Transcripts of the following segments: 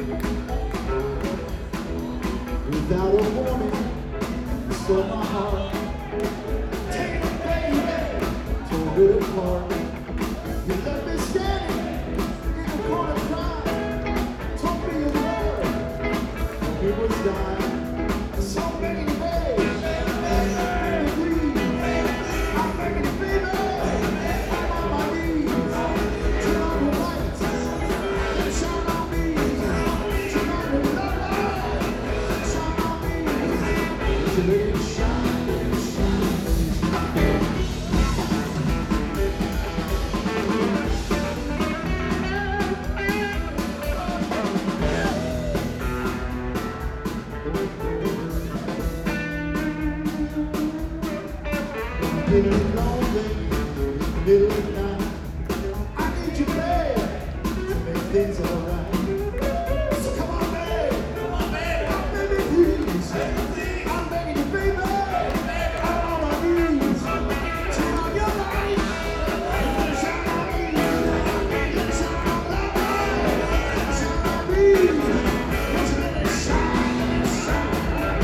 Without a warning, you stole my heart. Take it, baby, tore it apart. You left me standing in the corner crying. Told me you loved, told me was dying. So many ways, baby, please. I'm begging you, baby. I'm on my knees. Turn on the lights and shine on me. Turn on the lights, shine on me. So let it shine, let it shine. Getting lonely in the middle of the night. I need you, babe, to make things alright. So come on, babe, I'm begging please. I'm begging you, baby, I'm on my knees. Turn on your light, shine on me, shine on that light, shine on me. So let it shine, let it shine.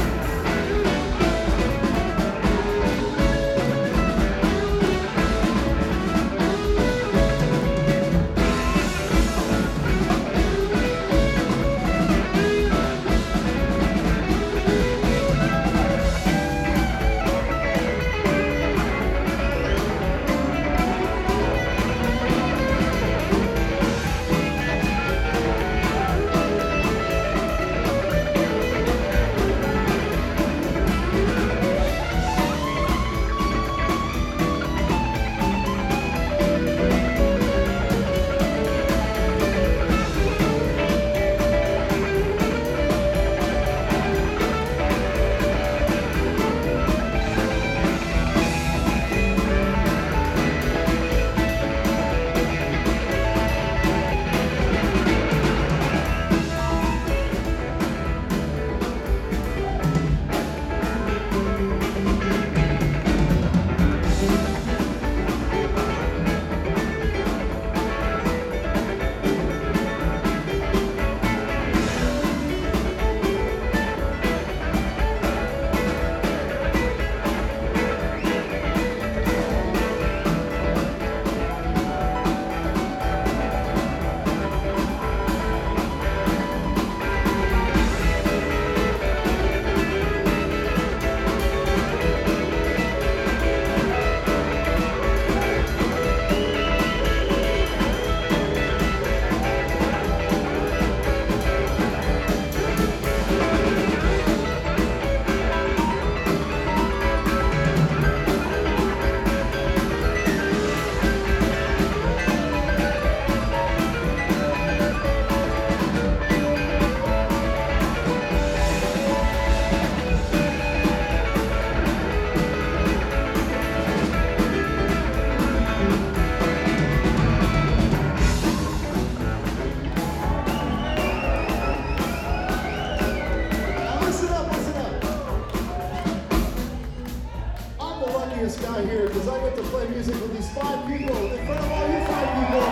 Guy here because I get to play music with these 5 people in front of all you 5 people.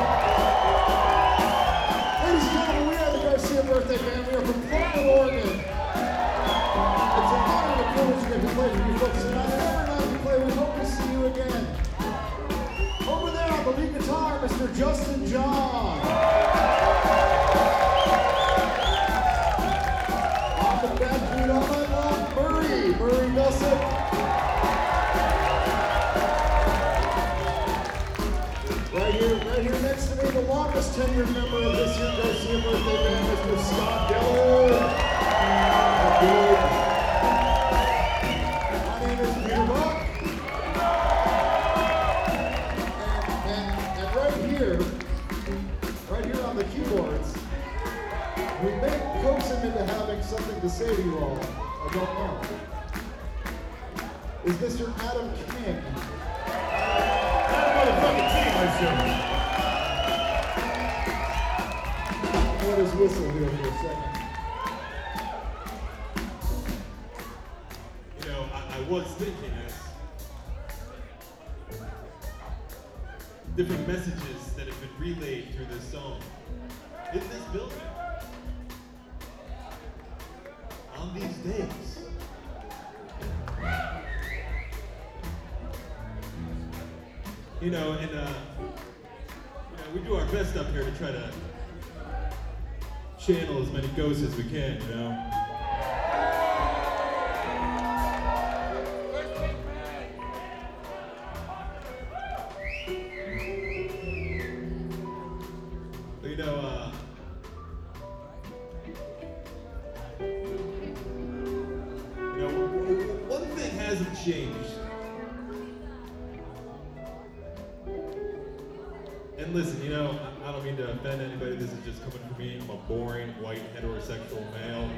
Ladies and gentlemen, we are the Garcia Birthday Band. We are from Portland, Oregon. It's an honor and a privilege to get to play for you folks tonight. And every night we play, we hope to see you again. Over there on the lead guitar, Mr. Justin John. On the backbeat all night long, Murray Gossett. Right here next to me, the longest tenured member of this year's Garcia Birthday Band, Mr. Scott Geller. My name is Peter Buck. And right here on the keyboards, we may coax him into having something to say to you all. I don't know. Is Mr. Adam King. Motherfucking team, I assume. Let us whistle here for a second. You know, I was thinking as different messages that have been relayed through this song in this building. days. You know, and we do our best up here to try to channel as many ghosts as we can, you know. But, one thing hasn't changed. And listen, I don't mean to offend anybody. This is just coming from me. I'm a boring, white, heterosexual male.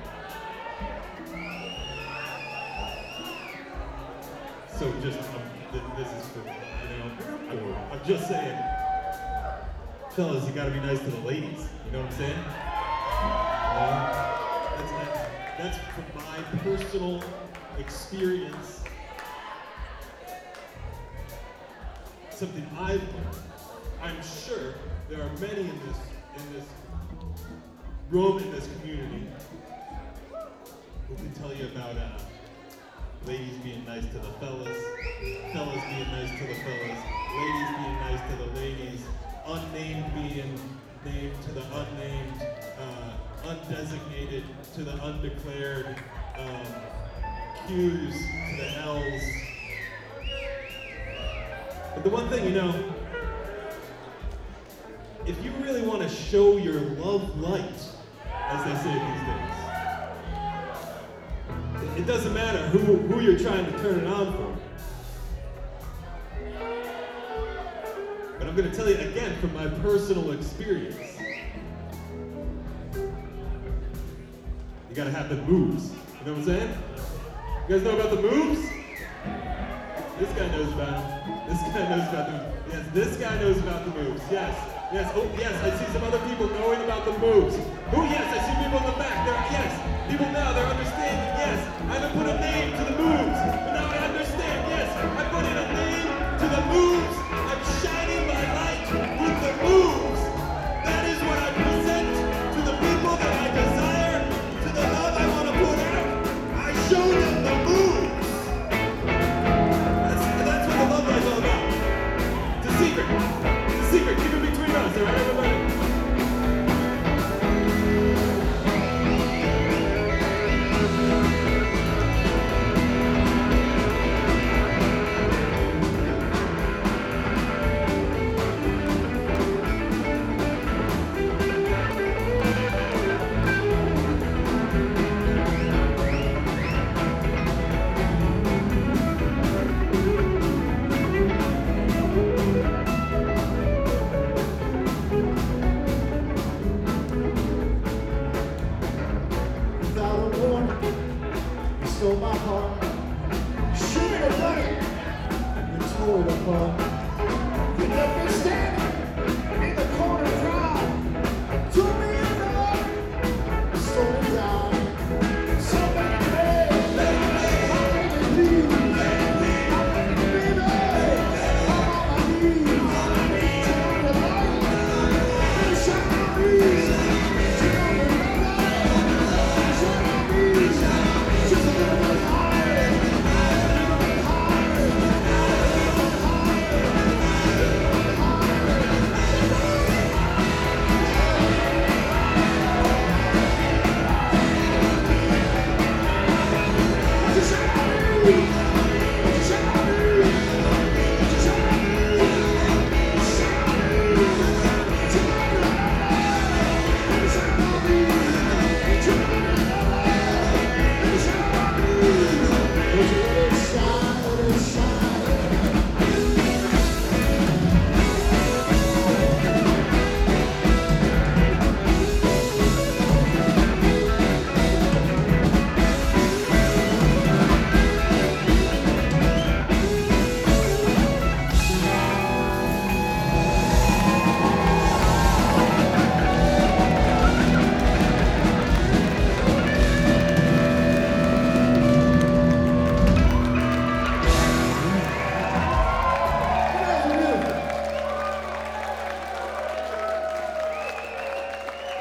So this is for, I'm just saying, fellas, you gotta be nice to the ladies. You know what I'm saying? That's from my personal experience. Something I've learned. I'm sure there are many in this room, in this community, who can tell you about ladies being nice to the fellas, fellas being nice to the fellas, ladies being nice to the ladies, unnamed being named to the unnamed, undesignated to the undeclared, Q's to the L's. But the one thing, if you really want to show your love light, as they say these days, it doesn't matter who you're trying to turn it on for. But I'm going to tell you again from my personal experience. You got to have the moves. You know what I'm saying? You guys know about the moves? This guy knows about them. This guy knows about them. Yes, this guy knows about the moves. Yes. Yes, oh yes, I see some other people knowing about the moves. Oh yes, I see people in the back. Yes, people now, they're understanding. Yes, I haven't put a name to the moves, but now I understand. Yes, I put in a name to the moves. I'm shining my light with the moves. That is what I present to the people that I desire, to the love I want to put out. I show them the moves. That's what the love light's all about. It's a secret. It's a secret. Keep it between us, all right, everybody? Without a warning, you stole my heart. You shouldn't have done it. You tore it apart. You left me standing.